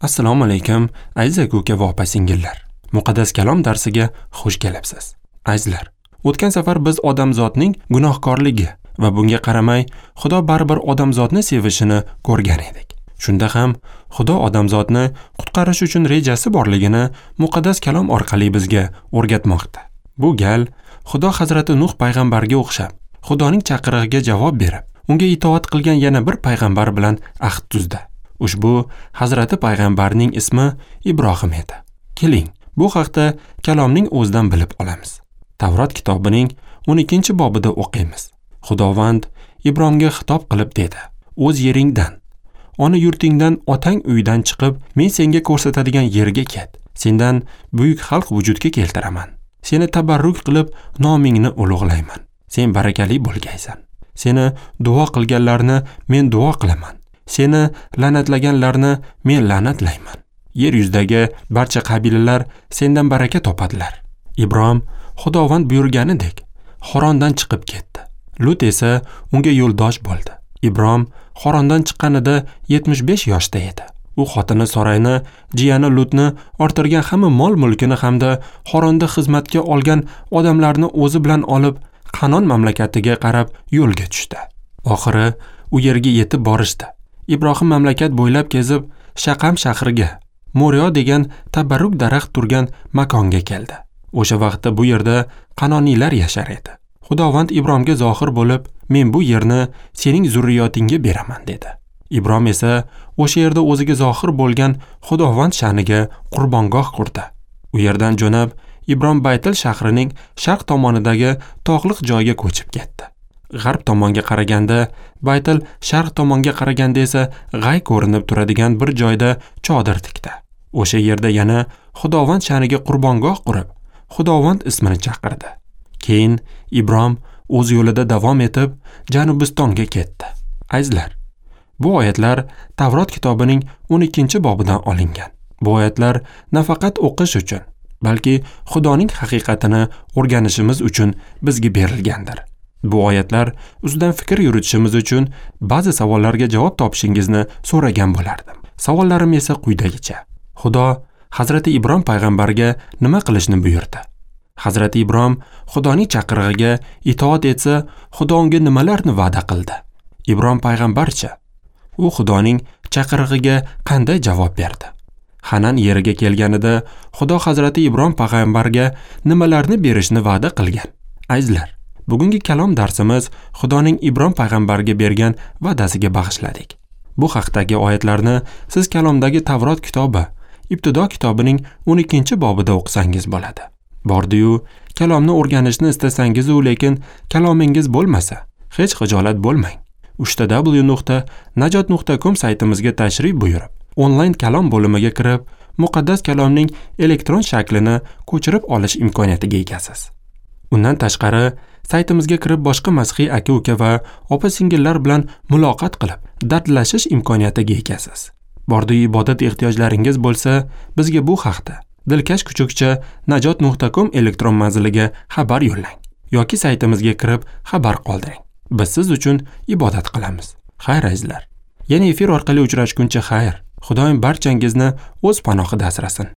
Assalomu alaykum, aziz aka va opa-singillar. Muqaddas kalom darsiga xush kelibsiz. Azizlar, o'tgan safar biz odamzodning gunohkorligi va bunga qaramay Xudo baribir odamzodni sevishini ko'rgan edik. Shunda ham Xudo odamzodni qutqarish uchun rejasi borligini muqaddas kalom orqali bizga o'rgatmoqda. Bu gal Xudo Hazrati Nuh payg'ambarga o'xshab, Xudoning chaqirig'iga javob berib, unga itoat qilgan yana bir payg'ambar bilan ahd tuzdi. Ushbu Hazrati payg'ambarning ismi Ibrohim edi. Keling, bu haqda kalomning o'zidan bilib olamiz. Tavrot kitobining 12-bobida o'qiymiz. Xudovand Ibromga xitob qilib dedi: "O'z yeringdan, ona yurtingdan, otang uyidan chiqib, men senga ko'rsatadigan yerga ket. Sendan buyuk xalq vujudga keltiraman. Seni tabarruk qilib, nomingni ulug'layman. Sen barakali bo'lgaysan. Seni duo qilganlarni men duo qilaman. Seni la'natlaganlarni men la'natlayman. Yer yuzidagi barcha qabilalar sendan baraka topadilar." Ibrom Xudovand buyurganidek Xorondan chiqib ketdi. Lut esa unga yo'ldosh bo'ldi. Ibrom Xorondan chiqqanida 75 yoshda edi. U xotini Sorayni, jiyani Lutni orttirgan hamma mol-mulkini hamda Xoronda xizmatga olgan odamlarni o'zi bilan olib, Qanon mamlakatiga qarab yo'lga tushdi. Oxiri u yerga yetib borishdi. Ibrohim mamlakat bo'ylab kezib, Shaqam shahriga, Moriyo degan tabarruk daraxt turgan makonga keldi. O'sha vaqtda bu yerda Qanoniylar yashar edi. Xudovand Ibromga zohir bo'lib, "Men bu yerni sening zurriyotingga beraman" dedi. Ibrom esa o'sha yerda o'ziga zohir bo'lgan Xudovand sha'niga qurbongoh qurdi. U yerdan jo'nab, Ibrom Baytil shahrining sharq tomonidagi tog'liq joyga ko'chib ketdi. G'arb tomonga qaraganda Baytil, sharq tomonga qaraganda esa g'ay ko'rinib turadigan bir joyda chodir tikdi. O'sha yerda yana Xudovand sha'niga qurbongoh qurib, Xudovand ismini chaqirdi. Keyin Ibrom o'z yo'lida davom etib, Janubistonga ketdi. Azizlar, bu oyatlar Tavrot kitobining 12-bobidan olingan. Bu oyatlar nafaqat o'qish uchun, balki Xudoning haqiqatini o'rganishimiz uchun bizga berilgandir. Bu oyatlar ustidan fikr yuritishimiz uchun ba'zi savollarga javob topishingizni so'ragan bo'lardim. Savollarim esa quyidagicha. Xudo Hazrati Ibrom payg'ambarga nima qilishni buyurdi? Hazrati Ibrom Xudoning chaqirig'iga itoat etsa, Xudo unga nimalarni va'da qildi? Ibrom payg'ambarcha, u Xudoning chaqirig'iga qanday javob berdi? Hanan yeriga kelganida Xudo Hazrati Ibrom payg'ambarga nimalarni berishni va'da qilgan? Azizlar, bugungi kalom darsimiz Xudoning Ibrom payg'ambarga bergan va'dasiga bag'ishladik. Bu haqdagi oyatlarni siz kalomdagi Tavrot kitobi, Ibtido kitobining 12-bobida o'qisangiz bo'ladi. Bordi-yu, kalomni o'rganishni istasangiz, lekin kalomingiz bo'lmasa, hech xijolat bo'lmang. www.najot.com saytimizga tashrif buyurib, onlayn kalom bo'limiga kirib, muqaddas kalomning elektron shaklini ko'chirib olish imkoniyatiga egasiz. Undan tashqari, saytimizga kirib boshqa masxiy aka-uka va opa-singillar bilan muloqot qilib, dardlashish imkoniyatiga egasiz. Bordi ibodat ehtiyojlaringiz bo'lsa, bizga bu haqda dilkash kuchukcha najot.com elektron manziliga xabar yo'llang yoki saytimizga kirib xabar qoldiring. Biz siz uchun ibodat qilamiz. Xayr azizlar. Yana efir orqali uchrashguncha xayr. Xudoyim barchangizni o'z panohida asrasin.